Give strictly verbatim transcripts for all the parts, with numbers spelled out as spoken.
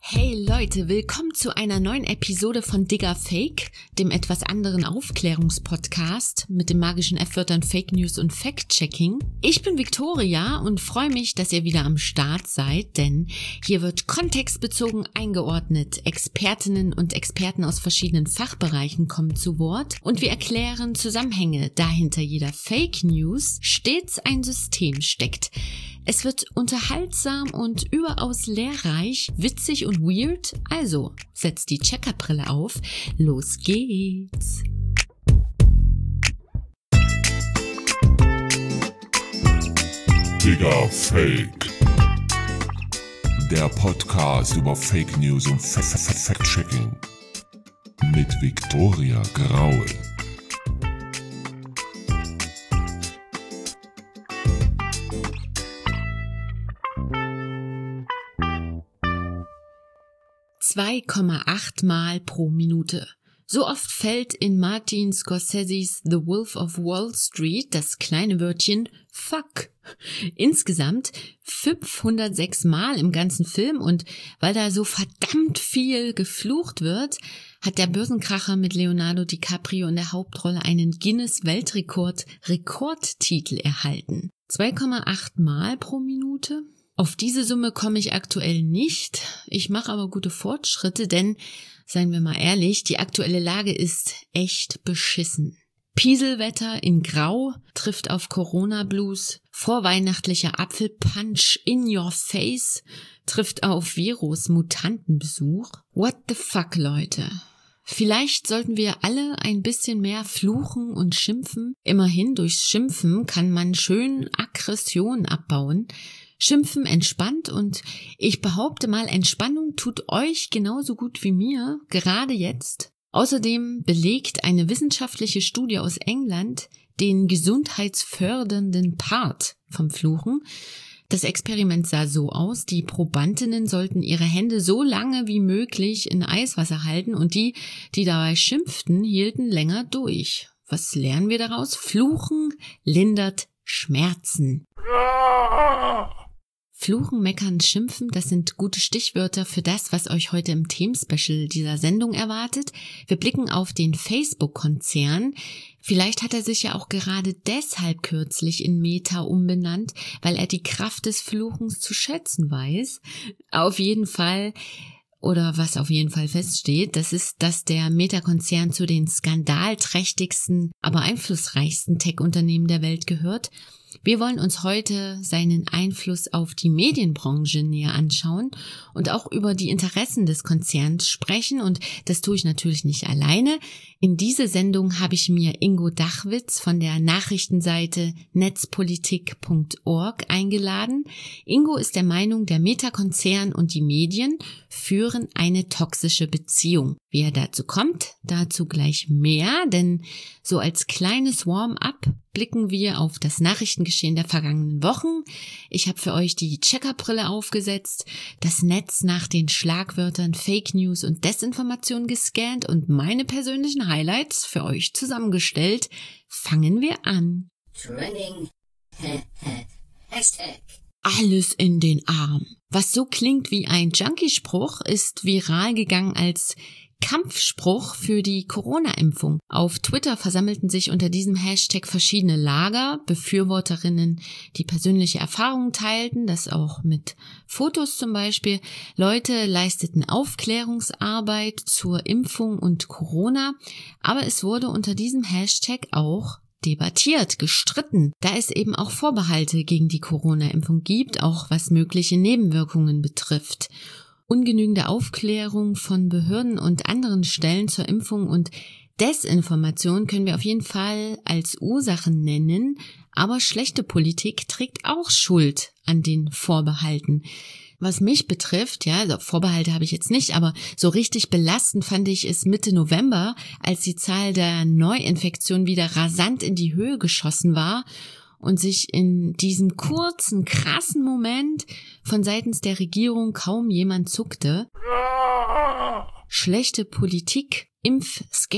Hey Leute, willkommen zu einer neuen Episode von Digger Fake, dem etwas anderen Aufklärungspodcast mit den magischen F-Wörtern Fake News und Fact-Checking. Ich bin Victoria und freue mich, dass ihr wieder am Start seid, denn hier wird kontextbezogen eingeordnet. Expertinnen und Experten aus verschiedenen Fachbereichen kommen zu Wort und wir erklären Zusammenhänge, da hinter jeder Fake News stets ein System steckt. Es wird unterhaltsam und überaus lehrreich, witzig und weird, also setzt die Checkerbrille auf, los geht's! Digger Fake, der Podcast über Fake News und Fact-Checking mit Victoria Graul. zwei Komma acht Mal pro Minute. So oft fällt in Martin Scorseses The Wolf of Wall Street das kleine Wörtchen Fuck. Insgesamt fünfhundertsechs Mal im ganzen Film und weil da so verdammt viel geflucht wird, hat der Börsenkracher mit Leonardo DiCaprio in der Hauptrolle einen Guinness-Weltrekord-Rekordtitel erhalten. zwei Komma acht Mal pro Minute? Auf diese Summe komme ich aktuell nicht. Ich mache aber gute Fortschritte, denn, seien wir mal ehrlich, die aktuelle Lage ist echt beschissen. Pieselwetter in Grau trifft auf Corona-Blues, vorweihnachtlicher Apfelpunch in your face trifft auf Virus-Mutantenbesuch. What the fuck, Leute? Vielleicht sollten wir alle ein bisschen mehr fluchen und schimpfen. Immerhin, durchs Schimpfen kann man schön Aggression abbauen. Schimpfen entspannt und ich behaupte mal, Entspannung tut euch genauso gut wie mir, gerade jetzt. Außerdem belegt eine wissenschaftliche Studie aus England den gesundheitsfördernden Part vom Fluchen. Das Experiment sah so aus, die Probandinnen sollten ihre Hände so lange wie möglich in Eiswasser halten und die, die dabei schimpften, hielten länger durch. Was lernen wir daraus? Fluchen lindert Schmerzen. Fluchen, meckern, schimpfen, das sind gute Stichwörter für das, was euch heute im Themenspecial dieser Sendung erwartet. Wir blicken auf den Facebook-Konzern. Vielleicht hat er sich ja auch gerade deshalb kürzlich in Meta umbenannt, weil er die Kraft des Fluchens zu schätzen weiß. Auf jeden Fall, oder was auf jeden Fall feststeht, das ist, dass der Meta-Konzern zu den skandalträchtigsten, aber einflussreichsten Tech-Unternehmen der Welt gehört. Wir wollen uns heute seinen Einfluss auf die Medienbranche näher anschauen und auch über die Interessen des Konzerns sprechen und das tue ich natürlich nicht alleine. In diese Sendung habe ich mir Ingo Dachwitz von der Nachrichtenseite netzpolitik punkt org eingeladen. Ingo ist der Meinung, der Meta-Konzern und die Medien führen eine toxische Beziehung. Wie er dazu kommt, dazu gleich mehr, denn so als kleines Warm-up blicken wir auf das Nachrichtengeschehen der vergangenen Wochen. Ich habe für euch die Checkerbrille aufgesetzt, das Netz nach den Schlagwörtern Fake News und Desinformation gescannt und meine persönlichen Highlights für euch zusammengestellt. Fangen wir an. Trending. Hashtag. Alles in den Arm. Was so klingt wie ein Junkie-Spruch, ist viral gegangen als Kampfspruch für die Corona-Impfung. Auf Twitter versammelten sich unter diesem Hashtag verschiedene Lager, Befürworterinnen, die persönliche Erfahrungen teilten, das auch mit Fotos zum Beispiel. Leute leisteten Aufklärungsarbeit zur Impfung und Corona, aber es wurde unter diesem Hashtag auch debattiert, gestritten, da es eben auch Vorbehalte gegen die Corona-Impfung gibt, auch was mögliche Nebenwirkungen betrifft. Ungenügende Aufklärung von Behörden und anderen Stellen zur Impfung und Desinformation können wir auf jeden Fall als Ursachen nennen, aber schlechte Politik trägt auch Schuld an den Vorbehalten. Was mich betrifft, ja, also Vorbehalte habe ich jetzt nicht, aber so richtig belastend fand ich es Mitte November, als die Zahl der Neuinfektionen wieder rasant in die Höhe geschossen war und sich in diesem kurzen, krassen Moment von seitens der Regierung kaum jemand zuckte. Schlechte Politik,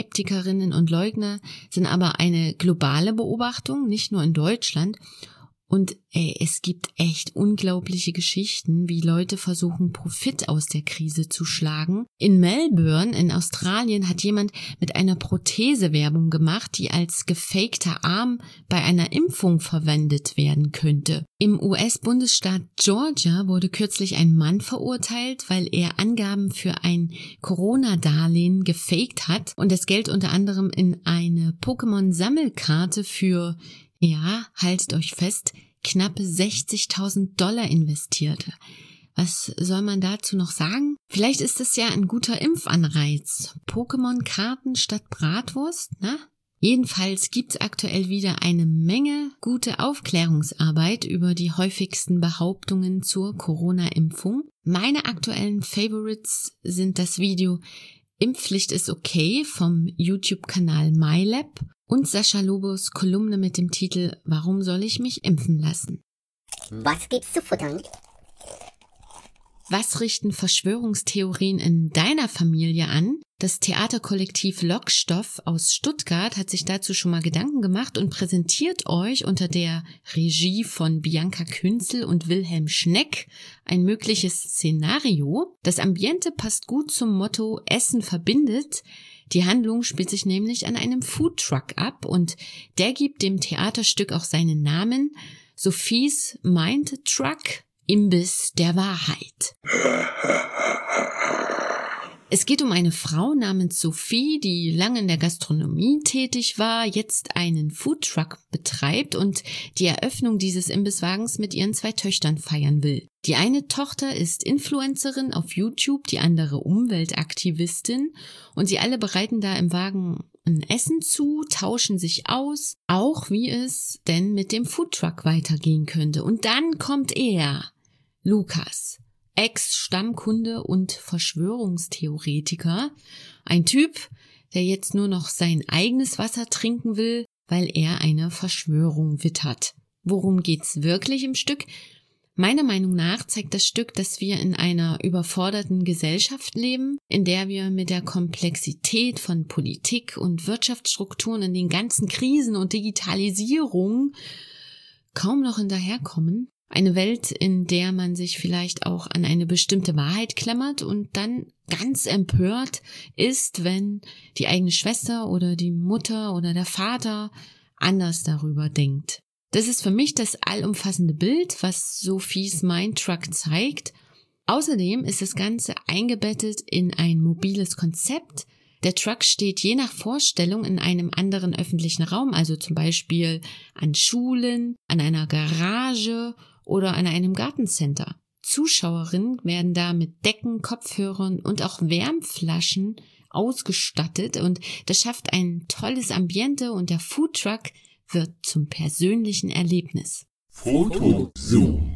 Impfskeptikerinnen und Leugner sind aber eine globale Beobachtung, nicht nur in Deutschland. Und ey, es gibt echt unglaubliche Geschichten, wie Leute versuchen, Profit aus der Krise zu schlagen. In Melbourne in Australien hat jemand mit einer Prothese Werbung gemacht, die als gefakter Arm bei einer Impfung verwendet werden könnte. Im U S-Bundesstaat Georgia wurde kürzlich ein Mann verurteilt, weil er Angaben für ein Corona-Darlehen gefaked hat und das Geld unter anderem in eine Pokémon-Sammelkarte für, ja, haltet euch fest, knappe sechzigtausend Dollar investierte. Was soll man dazu noch sagen? Vielleicht ist es ja ein guter Impfanreiz. Pokémon-Karten statt Bratwurst, ne? Jedenfalls gibt's aktuell wieder eine Menge gute Aufklärungsarbeit über die häufigsten Behauptungen zur Corona-Impfung. Meine aktuellen Favorites sind das Video Impfpflicht ist okay vom YouTube-Kanal MyLab und Sascha Lobos Kolumne mit dem Titel Warum soll ich mich impfen lassen? Was gibt's zu futtern? Was richten Verschwörungstheorien in deiner Familie an? Das Theaterkollektiv Lockstoff aus Stuttgart hat sich dazu schon mal Gedanken gemacht und präsentiert euch unter der Regie von Bianca Künzel und Wilhelm Schneck ein mögliches Szenario. Das Ambiente passt gut zum Motto Essen verbindet. Die Handlung spielt sich nämlich an einem Foodtruck ab und der gibt dem Theaterstück auch seinen Namen. Sophies Mind Truck, Imbiss der Wahrheit. Es geht um eine Frau namens Sophie, die lange in der Gastronomie tätig war, jetzt einen Foodtruck betreibt und die Eröffnung dieses Imbisswagens mit ihren zwei Töchtern feiern will. Die eine Tochter ist Influencerin auf YouTube, die andere Umweltaktivistin und sie alle bereiten da im Wagen ein Essen zu, tauschen sich aus, auch wie es denn mit dem Foodtruck weitergehen könnte. Und dann kommt er, Lukas, Ex-Stammkunde und Verschwörungstheoretiker. Ein Typ, der jetzt nur noch sein eigenes Wasser trinken will, weil er eine Verschwörung wittert. Worum geht's wirklich im Stück? Meiner Meinung nach zeigt das Stück, dass wir in einer überforderten Gesellschaft leben, in der wir mit der Komplexität von Politik und Wirtschaftsstrukturen in den ganzen Krisen und Digitalisierung kaum noch hinterherkommen. Eine Welt, in der man sich vielleicht auch an eine bestimmte Wahrheit klammert und dann ganz empört ist, wenn die eigene Schwester oder die Mutter oder der Vater anders darüber denkt. Das ist für mich das allumfassende Bild, was Sophies Mindtruck zeigt. Außerdem ist das Ganze eingebettet in ein mobiles Konzept. Der Truck steht je nach Vorstellung in einem anderen öffentlichen Raum, also zum Beispiel an Schulen, an einer Garage oder an einem Gartencenter. Zuschauerinnen werden da mit Decken, Kopfhörern und auch Wärmflaschen ausgestattet und das schafft ein tolles Ambiente und der Foodtruck wird zum persönlichen Erlebnis. Foto Zoom.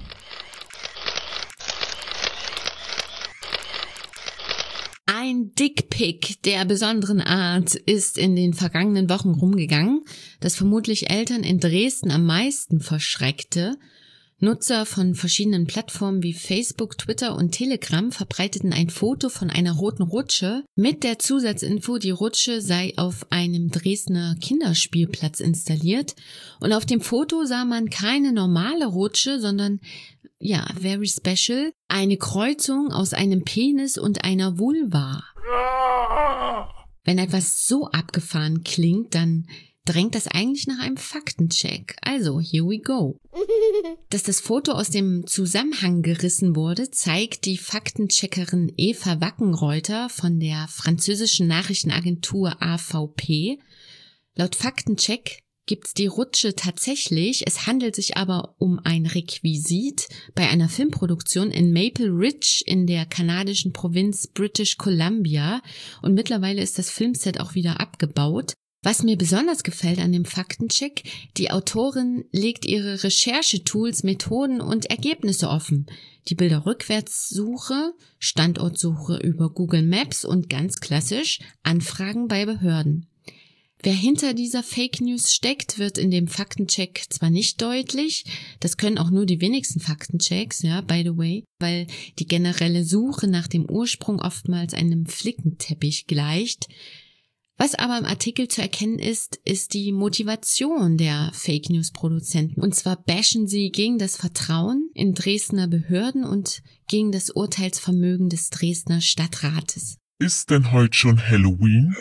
Ein Dickpic der besonderen Art ist in den vergangenen Wochen rumgegangen, das vermutlich Eltern in Dresden am meisten verschreckte. Nutzer von verschiedenen Plattformen wie Facebook, Twitter und Telegram verbreiteten ein Foto von einer roten Rutsche mit der Zusatzinfo, die Rutsche sei auf einem Dresdner Kinderspielplatz installiert und auf dem Foto sah man keine normale Rutsche, sondern, ja, very special, eine Kreuzung aus einem Penis und einer Vulva. Wenn etwas so abgefahren klingt, dann drängt das eigentlich nach einem Faktencheck. Also, here we go. Dass das Foto aus dem Zusammenhang gerissen wurde, zeigt die Faktencheckerin Eva Wackenreuter von der französischen Nachrichtenagentur A V P. Laut Faktencheck gibt's die Rutsche tatsächlich, es handelt sich aber um ein Requisit bei einer Filmproduktion in Maple Ridge in der kanadischen Provinz British Columbia und mittlerweile ist das Filmset auch wieder abgebaut. Was mir besonders gefällt an dem Faktencheck, die Autorin legt ihre Recherchetools, Methoden und Ergebnisse offen. Die Bilderrückwärtssuche, Standortsuche über Google Maps und ganz klassisch Anfragen bei Behörden. Wer hinter dieser Fake News steckt, wird in dem Faktencheck zwar nicht deutlich, das können auch nur die wenigsten Faktenchecks, ja, by the way, weil die generelle Suche nach dem Ursprung oftmals einem Flickenteppich gleicht. Was aber im Artikel zu erkennen ist, ist die Motivation der Fake-News-Produzenten. Und zwar bashen sie gegen das Vertrauen in Dresdner Behörden und gegen das Urteilsvermögen des Dresdner Stadtrates. Ist denn heute schon Halloween?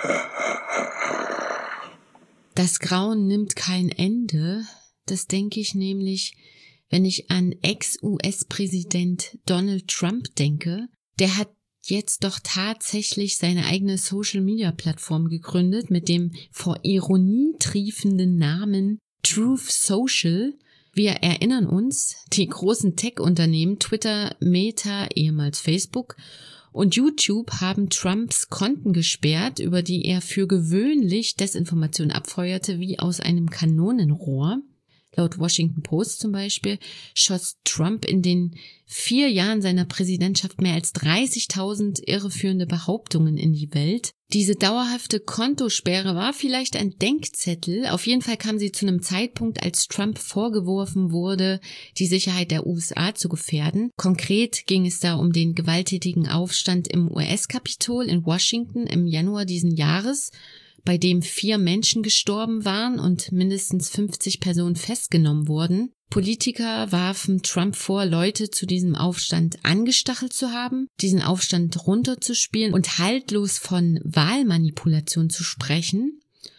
Das Grauen nimmt kein Ende. Das denke ich nämlich, wenn ich an Ex-U S-Präsident Donald Trump denke. Der hat jetzt doch tatsächlich seine eigene Social-Media-Plattform gegründet mit dem vor Ironie triefenden Namen Truth Social. Wir erinnern uns, die großen Tech-Unternehmen Twitter, Meta, ehemals Facebook, und YouTube haben Trumps Konten gesperrt, über die er für gewöhnlich Desinformation abfeuerte wie aus einem Kanonenrohr. Laut Washington Post zum Beispiel schoss Trump in den vier Jahren seiner Präsidentschaft mehr als dreißigtausend irreführende Behauptungen in die Welt. Diese dauerhafte Kontosperre war vielleicht ein Denkzettel. Auf jeden Fall kam sie zu einem Zeitpunkt, als Trump vorgeworfen wurde, die Sicherheit der U S A zu gefährden. Konkret ging es da um den gewalttätigen Aufstand im U S-Kapitol in Washington im Januar diesen Jahres, bei dem vier Menschen gestorben waren und mindestens fünfzig Personen festgenommen wurden. Politiker warfen Trump vor, Leute zu diesem Aufstand angestachelt zu haben, diesen Aufstand runterzuspielen und haltlos von Wahlmanipulation zu sprechen.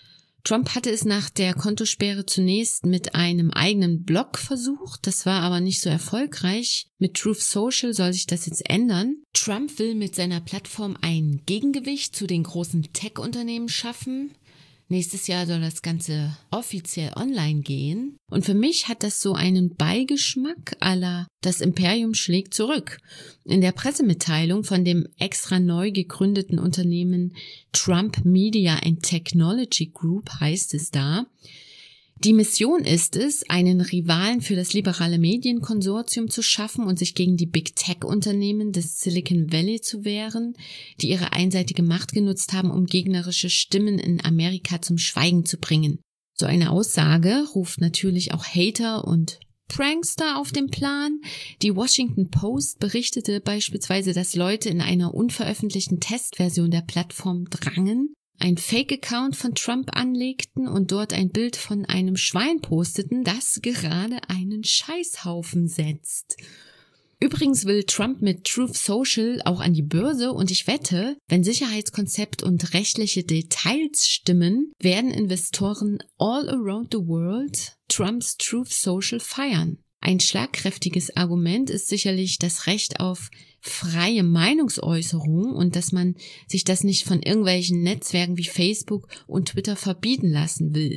Trump hatte es nach der Kontosperre zunächst mit einem eigenen Blog versucht, das war aber nicht so erfolgreich. Mit Truth Social soll sich das jetzt ändern. Trump will mit seiner Plattform ein Gegengewicht zu den großen Tech-Unternehmen schaffen. Nächstes Jahr soll das Ganze offiziell online gehen. Und für mich hat das so einen Beigeschmack à la das Imperium schlägt zurück. In der Pressemitteilung von dem extra neu gegründeten Unternehmen Trump Media and Technology Group heißt es da: Die Mission ist es, einen Rivalen für das liberale Medienkonsortium zu schaffen und sich gegen die Big-Tech-Unternehmen des Silicon Valley zu wehren, die ihre einseitige Macht genutzt haben, um gegnerische Stimmen in Amerika zum Schweigen zu bringen. So eine Aussage ruft natürlich auch Hater und Prankster auf den Plan. Die Washington Post berichtete beispielsweise, dass Leute in einer unveröffentlichten Testversion der Plattform drangen, ein Fake-Account von Trump anlegten und dort ein Bild von einem Schwein posteten, das gerade einen Scheißhaufen setzt. Übrigens will Trump mit Truth Social auch an die Börse und ich wette, wenn Sicherheitskonzept und rechtliche Details stimmen, werden Investoren all around the world Trumps Truth Social feiern. Ein schlagkräftiges Argument ist sicherlich das Recht auf freie Meinungsäußerung und dass man sich das nicht von irgendwelchen Netzwerken wie Facebook und Twitter verbieten lassen will.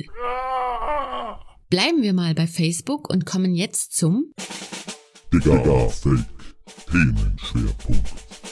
Bleiben wir mal bei Facebook und kommen jetzt zum Digga Fake Themenschwerpunkt.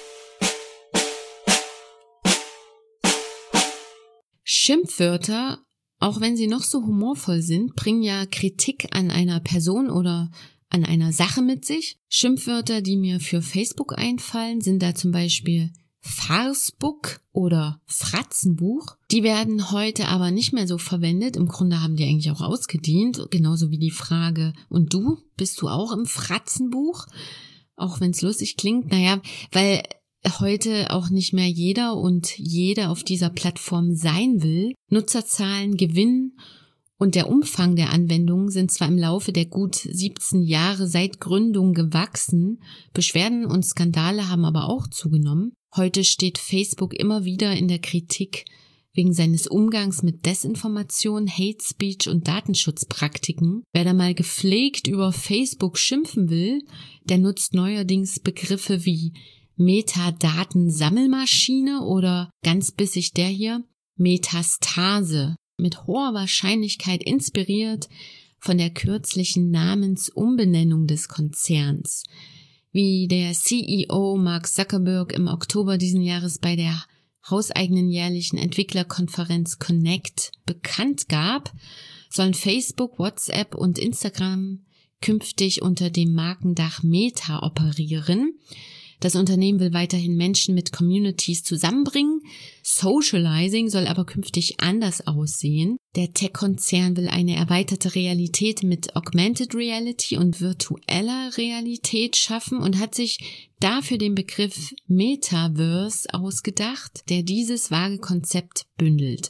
Schimpfwörter, auch wenn sie noch so humorvoll sind, bringen ja Kritik an einer Person oder an einer Sache mit sich. Schimpfwörter, die mir für Facebook einfallen, sind da zum Beispiel Farsbuck oder Fratzenbuch. Die werden heute aber nicht mehr so verwendet. Im Grunde haben die eigentlich auch ausgedient. Genauso wie die Frage, und du? Bist du auch im Fratzenbuch? Auch wenn es lustig klingt. Naja, weil heute auch nicht mehr jeder und jede auf dieser Plattform sein will. Nutzerzahlen, Gewinn und der Umfang der Anwendungen sind zwar im Laufe der gut siebzehn Jahre seit Gründung gewachsen, Beschwerden und Skandale haben aber auch zugenommen. Heute steht Facebook immer wieder in der Kritik wegen seines Umgangs mit Desinformation, Hate Speech und Datenschutzpraktiken. Wer da mal gepflegt über Facebook schimpfen will, der nutzt neuerdings Begriffe wie Metadatensammelmaschine oder ganz bissig der hier, Metastase. Mit hoher Wahrscheinlichkeit inspiriert von der kürzlichen Namensumbenennung des Konzerns. Wie der C E O Mark Zuckerberg im Oktober diesen Jahres bei der hauseigenen jährlichen Entwicklerkonferenz Connect bekannt gab, sollen Facebook, WhatsApp und Instagram künftig unter dem Markendach Meta operieren. Das Unternehmen will weiterhin Menschen mit Communities zusammenbringen. Socializing soll aber künftig anders aussehen. Der Tech-Konzern will eine erweiterte Realität mit Augmented Reality und virtueller Realität schaffen und hat sich dafür den Begriff Metaverse ausgedacht, der dieses vage Konzept bündelt.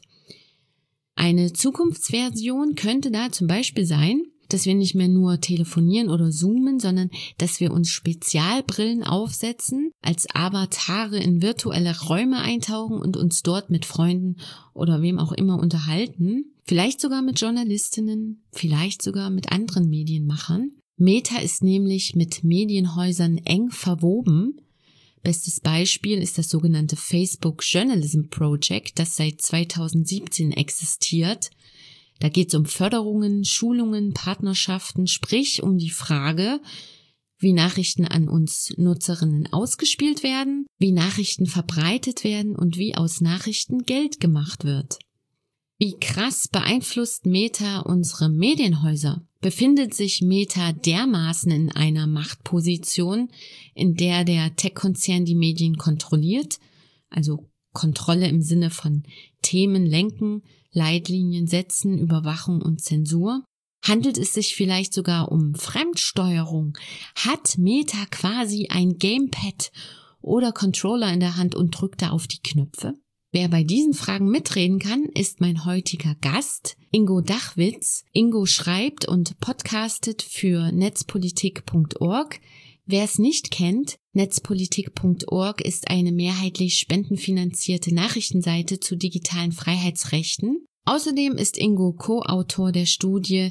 Eine Zukunftsversion könnte da zum Beispiel sein, dass wir nicht mehr nur telefonieren oder zoomen, sondern dass wir uns Spezialbrillen aufsetzen, als Avatare in virtuelle Räume eintauchen und uns dort mit Freunden oder wem auch immer unterhalten. Vielleicht sogar mit Journalistinnen, vielleicht sogar mit anderen Medienmachern. Meta ist nämlich mit Medienhäusern eng verwoben. Bestes Beispiel ist das sogenannte Facebook Journalism Project, das seit zweitausendsiebzehn existiert. Da geht es um Förderungen, Schulungen, Partnerschaften, sprich um die Frage, wie Nachrichten an uns Nutzerinnen ausgespielt werden, wie Nachrichten verbreitet werden und wie aus Nachrichten Geld gemacht wird. Wie krass beeinflusst Meta unsere Medienhäuser? Befindet sich Meta dermaßen in einer Machtposition, in der der Tech-Konzern die Medien kontrolliert, also Kontrolle im Sinne von Themen lenken, Leitlinien setzen, Überwachung und Zensur? Handelt es sich vielleicht sogar um Fremdsteuerung? Hat Meta quasi ein Gamepad oder Controller in der Hand und drückt da auf die Knöpfe? Wer bei diesen Fragen mitreden kann, ist mein heutiger Gast, Ingo Dachwitz. Ingo schreibt und podcastet für netzpolitik punkt org. Wer es nicht kennt, netzpolitik punkt org ist eine mehrheitlich spendenfinanzierte Nachrichtenseite zu digitalen Freiheitsrechten. Außerdem ist Ingo Co-Autor der Studie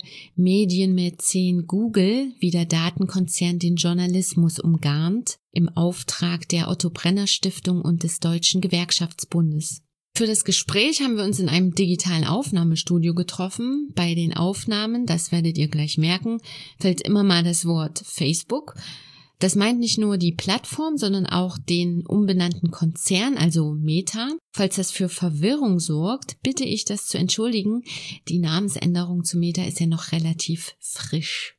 Medienmäzen Google, wie der Datenkonzern den Journalismus umgarnt, im Auftrag der Otto-Brenner-Stiftung und des Deutschen Gewerkschaftsbundes. Für das Gespräch haben wir uns in einem digitalen Aufnahmestudio getroffen. Bei den Aufnahmen, das werdet ihr gleich merken, fällt immer mal das Wort Facebook. Das meint nicht nur die Plattform, sondern auch den umbenannten Konzern, also Meta. Falls das für Verwirrung sorgt, bitte ich das zu entschuldigen. Die Namensänderung zu Meta ist ja noch relativ frisch.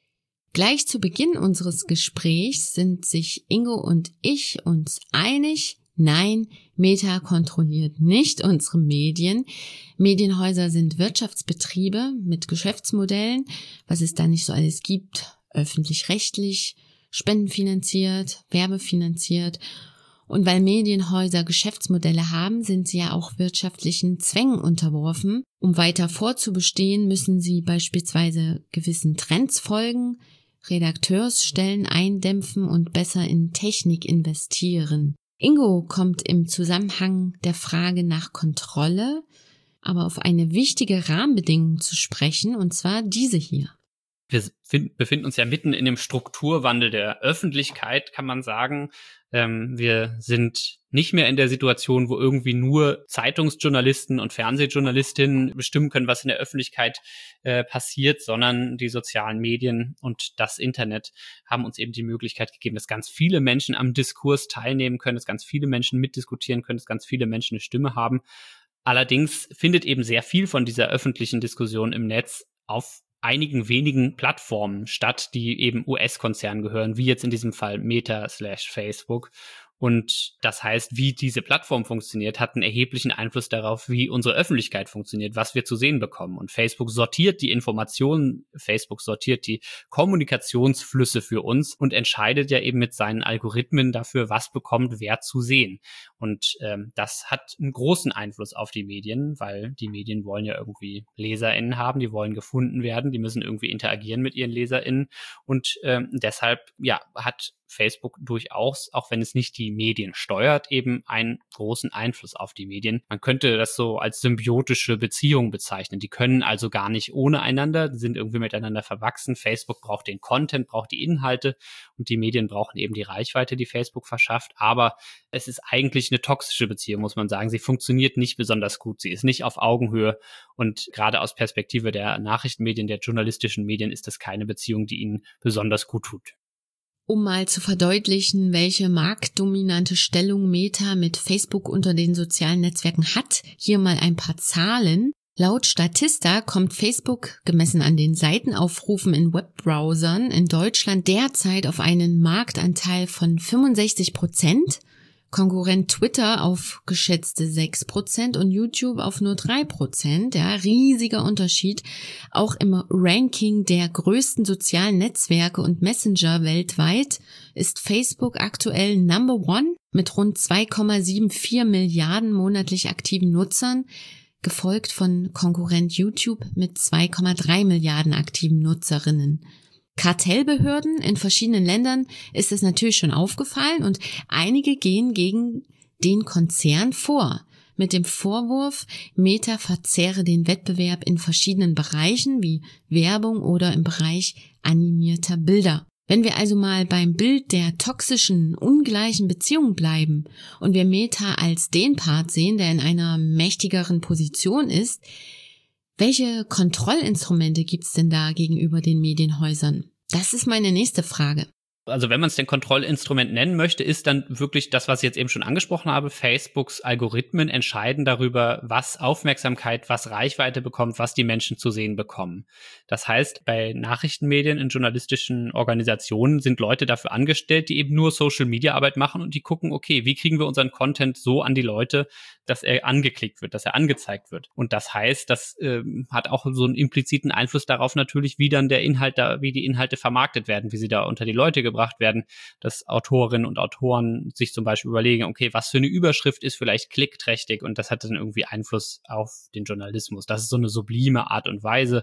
Gleich zu Beginn unseres Gesprächs sind sich Ingo und ich uns einig, nein, Meta kontrolliert nicht unsere Medien. Medienhäuser sind Wirtschaftsbetriebe mit Geschäftsmodellen, was es da nicht so alles gibt, öffentlich-rechtlich, spendenfinanziert, werbefinanziert. Und weil Medienhäuser Geschäftsmodelle haben, sind sie ja auch wirtschaftlichen Zwängen unterworfen. Um weiter fortzubestehen, müssen sie beispielsweise gewissen Trends folgen, Redakteursstellen eindämpfen und besser in Technik investieren. Ingo kommt im Zusammenhang der Frage nach Kontrolle aber auf eine wichtige Rahmenbedingung zu sprechen, und zwar diese hier. Wir find, befinden uns ja mitten in dem Strukturwandel der Öffentlichkeit, kann man sagen. Ähm, wir sind nicht mehr in der Situation, wo irgendwie nur Zeitungsjournalisten und Fernsehjournalistinnen bestimmen können, was in der Öffentlichkeit äh, passiert, sondern die sozialen Medien und das Internet haben uns eben die Möglichkeit gegeben, dass ganz viele Menschen am Diskurs teilnehmen können, dass ganz viele Menschen mitdiskutieren können, dass ganz viele Menschen eine Stimme haben. Allerdings findet eben sehr viel von dieser öffentlichen Diskussion im Netz auf einigen wenigen Plattformen statt, die eben U S-Konzernen gehören, wie jetzt in diesem Fall Meta slash Facebook. Und das heißt, wie diese Plattform funktioniert, hat einen erheblichen Einfluss darauf, wie unsere Öffentlichkeit funktioniert, was wir zu sehen bekommen. Und Facebook sortiert die Informationen, Facebook sortiert die Kommunikationsflüsse für uns und entscheidet ja eben mit seinen Algorithmen dafür, was bekommt wer zu sehen. Und ähm, das hat einen großen Einfluss auf die Medien, weil die Medien wollen ja irgendwie LeserInnen haben, die wollen gefunden werden, die müssen irgendwie interagieren mit ihren LeserInnen. Und ähm, deshalb ja hat Facebook durchaus, auch wenn es nicht die Medien steuert, eben einen großen Einfluss auf die Medien. Man könnte das so als symbiotische Beziehung bezeichnen. Die können also gar nicht ohne einander, sind irgendwie miteinander verwachsen. Facebook braucht den Content, braucht die Inhalte und die Medien brauchen eben die Reichweite, die Facebook verschafft. Aber es ist eigentlich eine toxische Beziehung, muss man sagen. Sie funktioniert nicht besonders gut. Sie ist nicht auf Augenhöhe und gerade aus Perspektive der Nachrichtenmedien, der journalistischen Medien ist das keine Beziehung, die ihnen besonders gut tut. Um mal zu verdeutlichen, welche marktdominante Stellung Meta mit Facebook unter den sozialen Netzwerken hat, hier mal ein paar Zahlen. Laut Statista kommt Facebook, gemessen an den Seitenaufrufen in Webbrowsern, in Deutschland derzeit auf einen Marktanteil von fünfundsechzig Prozent, Konkurrent Twitter auf geschätzte sechs Prozent und YouTube auf nur drei Prozent. Ja, riesiger Unterschied. Auch im Ranking der größten sozialen Netzwerke und Messenger weltweit ist Facebook aktuell Number One mit rund zwei Komma vierundsiebzig Milliarden monatlich aktiven Nutzern, gefolgt von Konkurrent YouTube mit zwei Komma drei Milliarden aktiven Nutzerinnen. Kartellbehörden in verschiedenen Ländern ist es natürlich schon aufgefallen und einige gehen gegen den Konzern vor, mit dem Vorwurf, Meta verzerre den Wettbewerb in verschiedenen Bereichen wie Werbung oder im Bereich animierter Bilder. Wenn wir also mal beim Bild der toxischen, ungleichen Beziehung bleiben und wir Meta als den Part sehen, der in einer mächtigeren Position ist, welche Kontrollinstrumente gibt's denn da gegenüber den Medienhäusern? Das ist meine nächste Frage. Also wenn man es denn Kontrollinstrument nennen möchte, ist dann wirklich das, was ich jetzt eben schon angesprochen habe. Facebooks Algorithmen entscheiden darüber, was Aufmerksamkeit, was Reichweite bekommt, was die Menschen zu sehen bekommen. Das heißt, bei Nachrichtenmedien in journalistischen Organisationen sind Leute dafür angestellt, die eben nur Social-Media-Arbeit machen und die gucken, okay, wie kriegen wir unseren Content so an die Leute, dass er angeklickt wird, dass er angezeigt wird. Und das heißt, das äh, hat auch so einen impliziten Einfluss darauf natürlich, wie dann der Inhalt da, wie die Inhalte vermarktet werden, wie sie da unter die Leute gebracht werden, dass Autorinnen und Autoren sich zum Beispiel überlegen, okay, was für eine Überschrift ist vielleicht klickträchtig, und das hat dann irgendwie Einfluss auf den Journalismus. Das ist so eine sublime Art und Weise.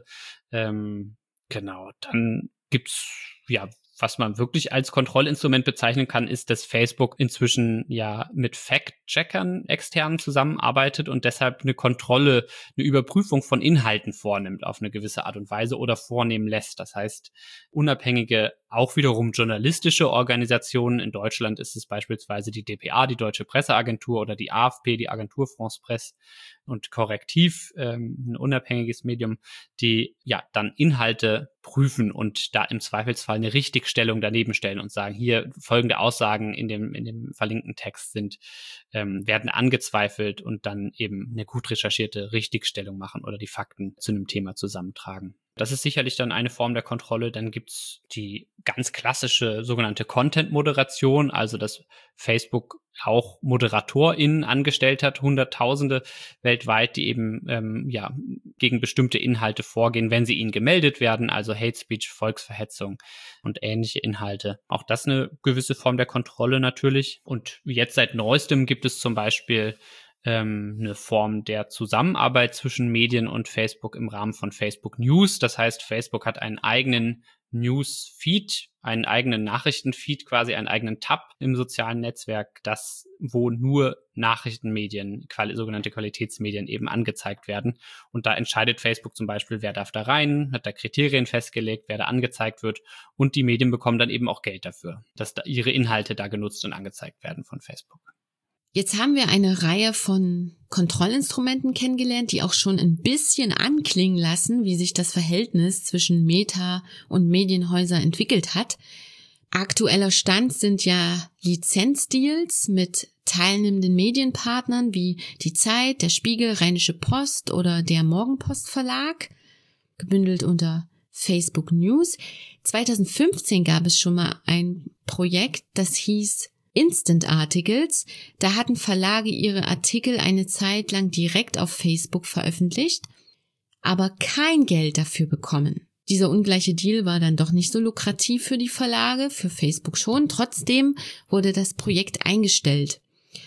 Ähm, genau, dann gibt's, ja, was man wirklich als Kontrollinstrument bezeichnen kann, ist, dass Facebook inzwischen ja mit Fact-Checkern extern zusammenarbeitet und deshalb eine Kontrolle, eine Überprüfung von Inhalten vornimmt auf eine gewisse Art und Weise oder vornehmen lässt. Das heißt, unabhängige, auch wiederum journalistische Organisationen, in Deutschland ist es beispielsweise die D P A, die Deutsche Presseagentur, oder die A F P, die Agentur France Presse, und Korrektiv, ähm, ein unabhängiges Medium, die ja dann Inhalte prüfen und da im Zweifelsfall eine Richtigstellung daneben stellen und sagen, hier folgende Aussagen in dem in dem verlinkten Text sind ähm, werden angezweifelt, und dann eben eine gut recherchierte Richtigstellung machen oder die Fakten zu einem Thema zusammentragen. Das ist sicherlich dann eine Form der Kontrolle. Dann gibt's die ganz klassische sogenannte Content-Moderation, also dass Facebook auch ModeratorInnen angestellt hat, Hunderttausende weltweit, die eben ähm, ja gegen bestimmte Inhalte vorgehen, wenn sie ihnen gemeldet werden, also Hate Speech, Volksverhetzung und ähnliche Inhalte. Auch das eine gewisse Form der Kontrolle natürlich. Und jetzt seit neuestem gibt es zum Beispiel ähm, eine Form der Zusammenarbeit zwischen Medien und Facebook im Rahmen von Facebook News. Das heißt, Facebook hat einen eigenen News-Feed, einen eigenen Nachrichtenfeed, quasi einen eigenen Tab im sozialen Netzwerk, das, wo nur Nachrichtenmedien, quali- sogenannte Qualitätsmedien eben angezeigt werden. Und da entscheidet Facebook zum Beispiel, wer darf da rein, hat da Kriterien festgelegt, wer da angezeigt wird, und die Medien bekommen dann eben auch Geld dafür, dass da ihre Inhalte da genutzt und angezeigt werden von Facebook. Jetzt haben wir eine Reihe von Kontrollinstrumenten kennengelernt, die auch schon ein bisschen anklingen lassen, wie sich das Verhältnis zwischen Meta und Medienhäuser entwickelt hat. Aktueller Stand sind ja Lizenzdeals mit teilnehmenden Medienpartnern wie die Zeit, der Spiegel, Rheinische Post oder der Morgenpost Verlag, gebündelt unter Facebook News. zweitausendfünfzehn gab es schon mal ein Projekt, das hieß Instant Articles. Da hatten Verlage ihre Artikel eine Zeit lang direkt auf Facebook veröffentlicht, aber kein Geld dafür bekommen. Dieser ungleiche Deal war dann doch nicht so lukrativ für die Verlage, für Facebook schon. Trotzdem wurde das Projekt eingestellt.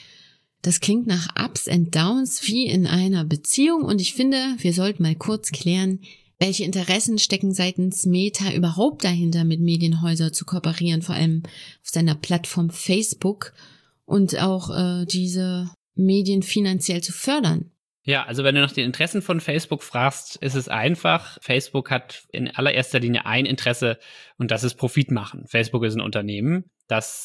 Das klingt nach Ups and Downs wie in einer Beziehung, und ich finde, wir sollten mal kurz klären, welche Interessen stecken seitens Meta überhaupt dahinter, mit Medienhäusern zu kooperieren, vor allem auf seiner Plattform Facebook, und auch äh, diese Medien finanziell zu fördern? Ja, also wenn du nach den Interessen von Facebook fragst, ist es einfach. Facebook hat in allererster Linie ein Interesse, und das ist Profit machen. Facebook ist ein Unternehmen, das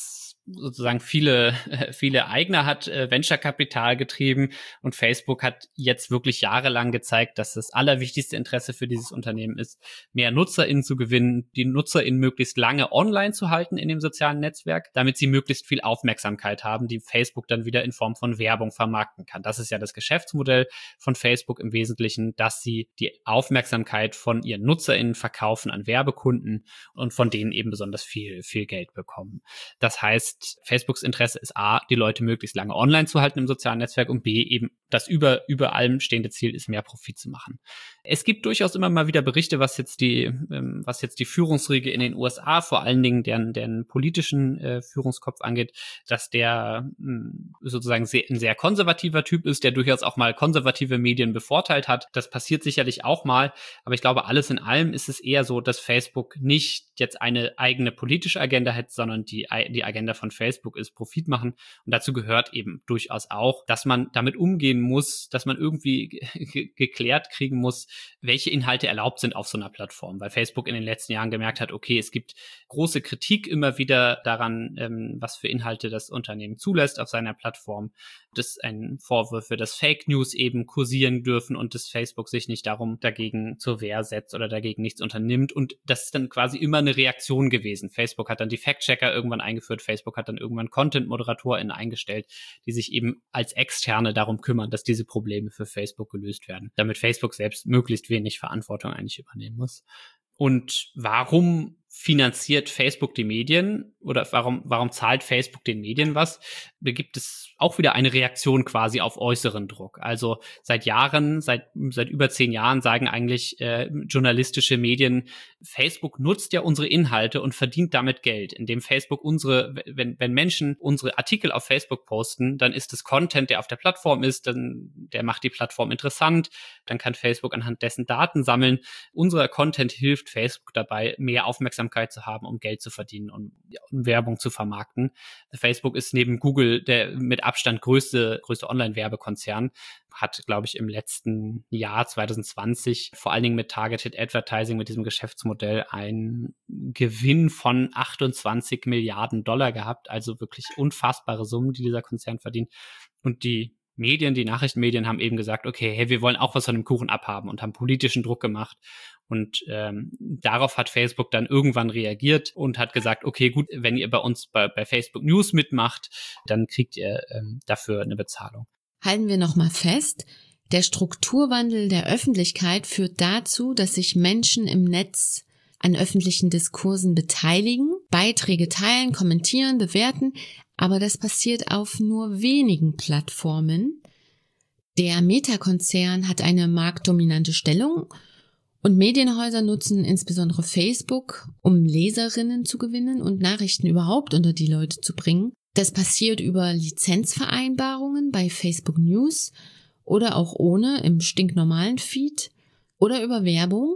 sozusagen viele, viele Eigner hat, äh, Venture-Kapital getrieben und Facebook hat jetzt wirklich jahrelang gezeigt, dass das allerwichtigste Interesse für dieses Unternehmen ist, mehr NutzerInnen zu gewinnen, die NutzerInnen möglichst lange online zu halten in dem sozialen Netzwerk, damit sie möglichst viel Aufmerksamkeit haben, die Facebook dann wieder in Form von Werbung vermarkten kann. Das ist ja das Geschäftsmodell von Facebook im Wesentlichen, dass sie die Aufmerksamkeit von ihren NutzerInnen verkaufen an Werbekunden und von denen eben besonders viel, viel Geld bekommen. Das heißt, Facebooks Interesse ist A, die Leute möglichst lange online zu halten im sozialen Netzwerk und B, eben das über, über allem stehende Ziel ist, mehr Profit zu machen. Es gibt durchaus immer mal wieder Berichte, was jetzt die, ähm, was jetzt die Führungsriege in den U S A, vor allen Dingen deren, deren politischen äh, Führungskopf angeht, dass der mh, sozusagen sehr, ein sehr konservativer Typ ist, der durchaus auch mal konservative Medien bevorteilt hat. Das passiert sicherlich auch mal, aber ich glaube, alles in allem ist es eher so, dass Facebook nicht jetzt eine eigene politische Agenda hat, sondern die, die Agenda von Facebook ist Profit machen. Und dazu gehört eben durchaus auch, dass man damit umgehen muss, dass man irgendwie ge- geklärt kriegen muss, welche Inhalte erlaubt sind auf so einer Plattform. Weil Facebook in den letzten Jahren gemerkt hat, okay, es gibt große Kritik immer wieder daran, ähm, was für Inhalte das Unternehmen zulässt auf seiner Plattform. Das ein Vorwürfe, dass Fake News eben kursieren dürfen und dass Facebook sich nicht darum dagegen zur Wehr setzt oder dagegen nichts unternimmt. Und das ist dann quasi immer eine Reaktion gewesen. Facebook hat dann die Fact-Checker irgendwann eingeführt. Facebook hat dann irgendwann Content-ModeratorInnen eingestellt, die sich eben als Externe darum kümmern, dass diese Probleme für Facebook gelöst werden, damit Facebook selbst möglichst wenig Verantwortung eigentlich übernehmen muss. Und warum finanziert Facebook die Medien oder warum, warum zahlt Facebook den Medien was? Da gibt es auch wieder eine Reaktion quasi auf äußeren Druck. Also seit Jahren, seit, seit über zehn Jahren sagen eigentlich äh, journalistische Medien, Facebook nutzt ja unsere Inhalte und verdient damit Geld, indem Facebook unsere, wenn, wenn Menschen unsere Artikel auf Facebook posten, dann ist es Content, der auf der Plattform ist, dann, der macht die Plattform interessant, dann kann Facebook anhand dessen Daten sammeln. Unser Content hilft Facebook dabei, mehr Aufmerksamkeit zu haben, um Geld zu verdienen und um Werbung zu vermarkten. Facebook ist neben Google der mit Abstand größte, größte Online-Werbekonzern, hat, glaube ich, im letzten Jahr zwanzig zwanzig vor allen Dingen mit Targeted Advertising, mit diesem Geschäftsmodell, einen Gewinn von achtundzwanzig Milliarden Dollar gehabt, also wirklich unfassbare Summen, die dieser Konzern verdient. Und die Medien, die Nachrichtenmedien haben eben gesagt, okay, hey, wir wollen auch was von dem Kuchen abhaben und haben politischen Druck gemacht. Und ähm, darauf hat Facebook dann irgendwann reagiert und hat gesagt, okay, gut, wenn ihr bei uns bei, bei Facebook News mitmacht, dann kriegt ihr ähm, dafür eine Bezahlung. Halten wir nochmal fest, der Strukturwandel der Öffentlichkeit führt dazu, dass sich Menschen im Netz an öffentlichen Diskursen beteiligen, Beiträge teilen, kommentieren, bewerten, aber das passiert auf nur wenigen Plattformen. Der Meta-Konzern hat eine marktdominante Stellung und Medienhäuser nutzen insbesondere Facebook, um Leserinnen zu gewinnen und Nachrichten überhaupt unter die Leute zu bringen. Das passiert über Lizenzvereinbarungen bei Facebook News oder auch ohne im stinknormalen Feed oder über Werbung.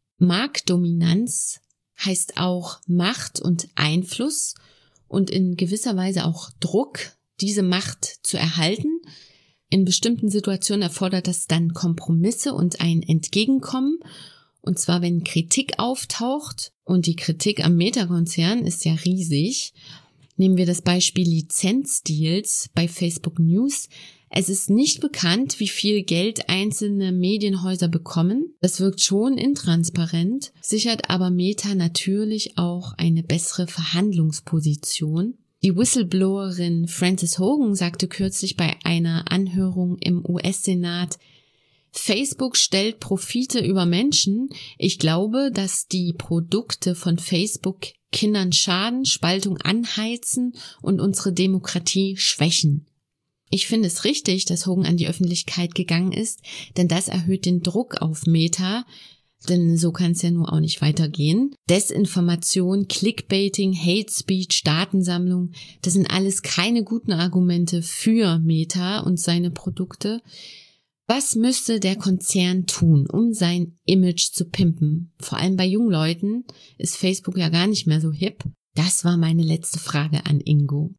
Marktdominanz heißt auch Macht und Einfluss und in gewisser Weise auch Druck, diese Macht zu erhalten. In bestimmten Situationen erfordert das dann Kompromisse und ein Entgegenkommen. Und zwar, wenn Kritik auftaucht, und die Kritik am Meta-Konzern ist ja riesig. Nehmen wir das Beispiel Lizenzdeals bei Facebook News. Es ist nicht bekannt, wie viel Geld einzelne Medienhäuser bekommen. Das wirkt schon intransparent, sichert aber Meta natürlich auch eine bessere Verhandlungsposition. Die Whistleblowerin Frances Hogan sagte kürzlich bei einer Anhörung im U S-Senat, Facebook stellt Profite über Menschen. Ich glaube, dass die Produkte von Facebook Kindern schaden, Spaltung anheizen und unsere Demokratie schwächen. Ich finde es richtig, dass Hogan an die Öffentlichkeit gegangen ist, denn das erhöht den Druck auf Meta, denn so kann es ja nur auch nicht weitergehen. Desinformation, Clickbaiting, Hate Speech, Datensammlung, das sind alles keine guten Argumente für Meta und seine Produkte. Was müsste der Konzern tun, um sein Image zu pimpen? Vor allem bei jungen Leuten ist Facebook ja gar nicht mehr so hip. Das war meine letzte Frage an Ingo.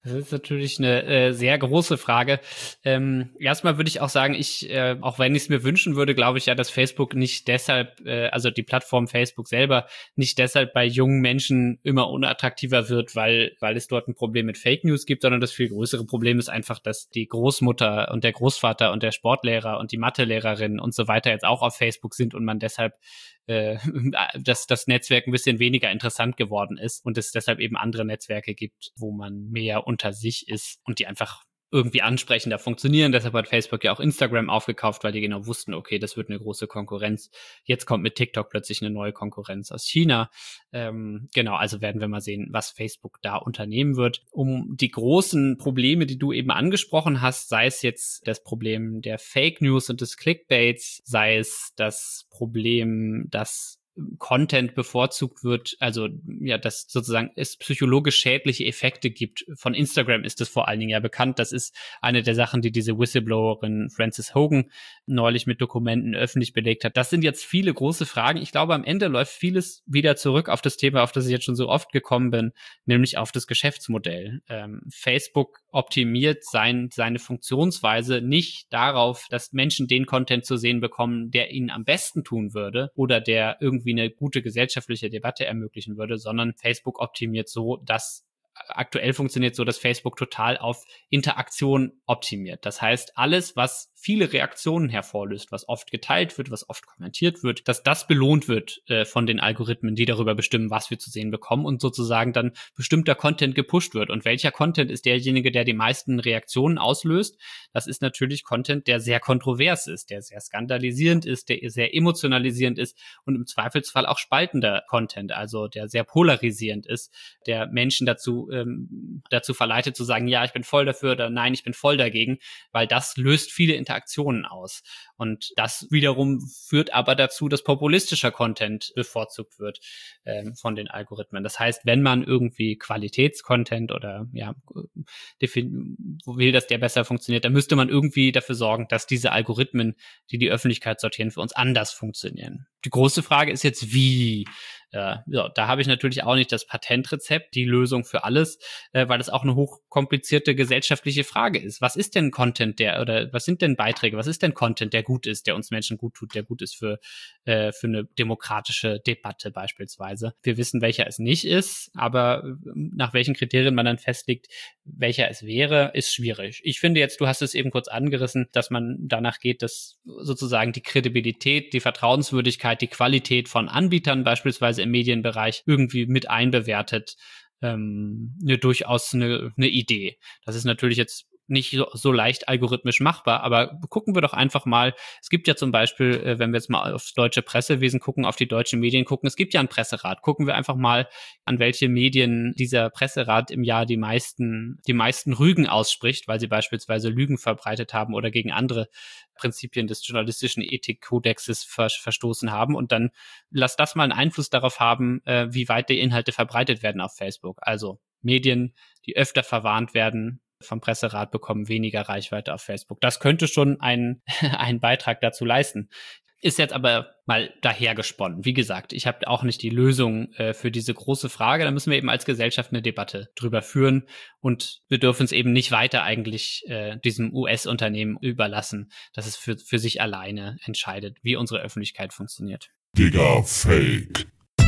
Das ist natürlich eine äh, sehr große Frage. Ähm, erstmal würde ich auch sagen, ich, äh, auch wenn ich es mir wünschen würde, glaube ich ja, dass Facebook nicht deshalb, äh, also die Plattform Facebook selber, nicht deshalb bei jungen Menschen immer unattraktiver wird, weil weil es dort ein Problem mit Fake News gibt, sondern das viel größere Problem ist einfach, dass die Großmutter und der Großvater und der Sportlehrer und die Mathelehrerin und so weiter jetzt auch auf Facebook sind und man deshalb äh, dass das Netzwerk ein bisschen weniger interessant geworden ist und es deshalb eben andere Netzwerke gibt, wo man mehr unter sich ist und die einfach irgendwie ansprechender funktionieren. Deshalb hat Facebook ja auch Instagram aufgekauft, weil die genau wussten, okay, das wird eine große Konkurrenz. Jetzt kommt mit TikTok plötzlich eine neue Konkurrenz aus China. Ähm, genau, also werden wir mal sehen, was Facebook da unternehmen wird. Um die großen Probleme, die du eben angesprochen hast, sei es jetzt das Problem der Fake News und des Clickbaits, sei es das Problem, dass Content bevorzugt wird, also ja, dass sozusagen es psychologisch schädliche Effekte gibt. Von Instagram ist es vor allen Dingen ja bekannt. Das ist eine der Sachen, die diese Whistleblowerin Frances Hogan neulich mit Dokumenten öffentlich belegt hat. Das sind jetzt viele große Fragen. Ich glaube, am Ende läuft vieles wieder zurück auf das Thema, auf das ich jetzt schon so oft gekommen bin, nämlich auf das Geschäftsmodell. Ähm, Facebook optimiert sein, seine Funktionsweise nicht darauf, dass Menschen den Content zu sehen bekommen, der ihnen am besten tun würde oder der irgendwie wie eine gute gesellschaftliche Debatte ermöglichen würde, sondern Facebook optimiert so, dass aktuell funktioniert so, dass Facebook total auf Interaktion optimiert. Das heißt, alles, was viele Reaktionen hervorlöst, was oft geteilt wird, was oft kommentiert wird, dass das belohnt wird äh, von den Algorithmen, die darüber bestimmen, was wir zu sehen bekommen und sozusagen dann bestimmter Content gepusht wird. Und welcher Content ist derjenige, der die meisten Reaktionen auslöst? Das ist natürlich Content, der sehr kontrovers ist, der sehr skandalisierend ist, der sehr emotionalisierend ist und im Zweifelsfall auch spaltender Content, also der sehr polarisierend ist, der Menschen dazu ähm, dazu verleitet zu sagen, ja, ich bin voll dafür oder nein, ich bin voll dagegen, weil das löst viele Interaktionen aus. Und das wiederum führt aber dazu, dass populistischer Content bevorzugt wird ähm, von den Algorithmen. Das heißt, wenn man irgendwie Qualitätscontent oder ja will, dass der besser funktioniert, dann müsste man irgendwie dafür sorgen, dass diese Algorithmen, die die Öffentlichkeit sortieren, für uns anders funktionieren. Die große Frage ist jetzt, wie? Ja, ja, da habe ich natürlich auch nicht das Patentrezept, die Lösung für alles, äh, weil es auch eine hochkomplizierte gesellschaftliche Frage ist. Was ist denn Content, der oder was sind denn Beiträge, was ist denn Content, der gut ist, der uns Menschen gut tut, der gut ist für äh, für eine demokratische Debatte beispielsweise. Wir wissen, welcher es nicht ist, aber nach welchen Kriterien man dann festlegt, welcher es wäre, ist schwierig. Ich finde jetzt, du hast es eben kurz angerissen, dass man danach geht, dass sozusagen die Kredibilität, die Vertrauenswürdigkeit, die Qualität von Anbietern beispielsweise im Medienbereich irgendwie mit einbewertet, ähm, eine, durchaus eine, eine Idee. Das ist natürlich jetzt nicht so, so leicht algorithmisch machbar, aber gucken wir doch einfach mal, es gibt ja zum Beispiel, äh, wenn wir jetzt mal aufs deutsche Pressewesen gucken, auf die deutschen Medien gucken, es gibt ja einen Presserat, gucken wir einfach mal, an welche Medien dieser Presserat im Jahr die meisten, die meisten Rügen ausspricht, weil sie beispielsweise Lügen verbreitet haben oder gegen andere Prinzipien des journalistischen Ethikkodexes ver- verstoßen haben und dann lass das mal einen Einfluss darauf haben, äh, wie weit die Inhalte verbreitet werden auf Facebook. Also Medien, die öfter verwarnt werden vom Presserat, bekommen weniger Reichweite auf Facebook. Das könnte schon einen, einen Beitrag dazu leisten. Ist jetzt aber mal dahergesponnen. Wie gesagt, ich habe auch nicht die Lösung äh, für diese große Frage. Da müssen wir eben als Gesellschaft eine Debatte drüber führen und wir dürfen es eben nicht weiter eigentlich äh, diesem U S-Unternehmen überlassen, dass es für, für sich alleine entscheidet, wie unsere Öffentlichkeit funktioniert. Digga, Fake.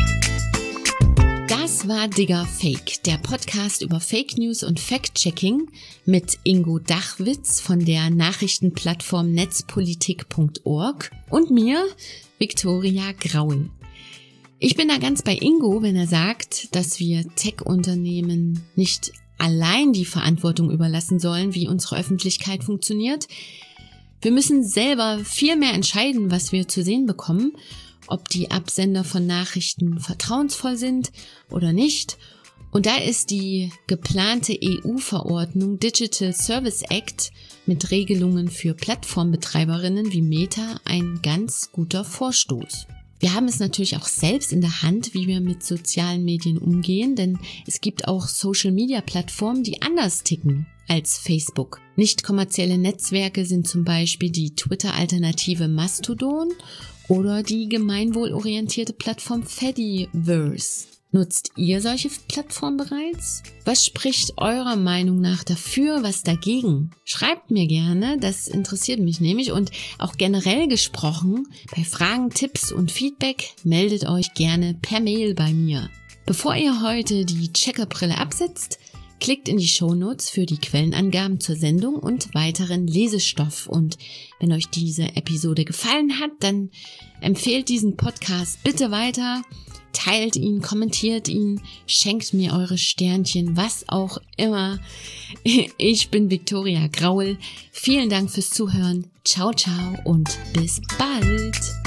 Das war Digga Fake, der Podcast über Fake News und Fact-Checking mit Ingo Dachwitz von der Nachrichtenplattform netzpolitik punkt org und mir, Viktoria Grauen. Ich bin da ganz bei Ingo, wenn er sagt, dass wir Tech-Unternehmen nicht allein die Verantwortung überlassen sollen, wie unsere Öffentlichkeit funktioniert. Wir müssen selber viel mehr entscheiden, was wir zu sehen bekommen, ob die Absender von Nachrichten vertrauensvoll sind oder nicht. Und da ist die geplante E U-Verordnung Digital Service Act mit Regelungen für Plattformbetreiberinnen wie Meta ein ganz guter Vorstoß. Wir haben es natürlich auch selbst in der Hand, wie wir mit sozialen Medien umgehen, denn es gibt auch Social-Media-Plattformen, die anders ticken als Facebook. Nicht kommerzielle Netzwerke sind zum Beispiel die Twitter-Alternative Mastodon oder die gemeinwohlorientierte Plattform Fediverse. Nutzt ihr solche Plattformen bereits? Was spricht eurer Meinung nach dafür, was dagegen? Schreibt mir gerne, das interessiert mich nämlich. Und auch generell gesprochen, bei Fragen, Tipps und Feedback meldet euch gerne per Mail bei mir. Bevor ihr heute die Checkerbrille absetzt, klickt in die Shownotes für die Quellenangaben zur Sendung und weiteren Lesestoff. Und wenn euch diese Episode gefallen hat, dann empfehlt diesen Podcast bitte weiter. Teilt ihn, kommentiert ihn, schenkt mir eure Sternchen, was auch immer. Ich bin Viktoria Graul. Vielen Dank fürs Zuhören. Ciao, ciao und bis bald.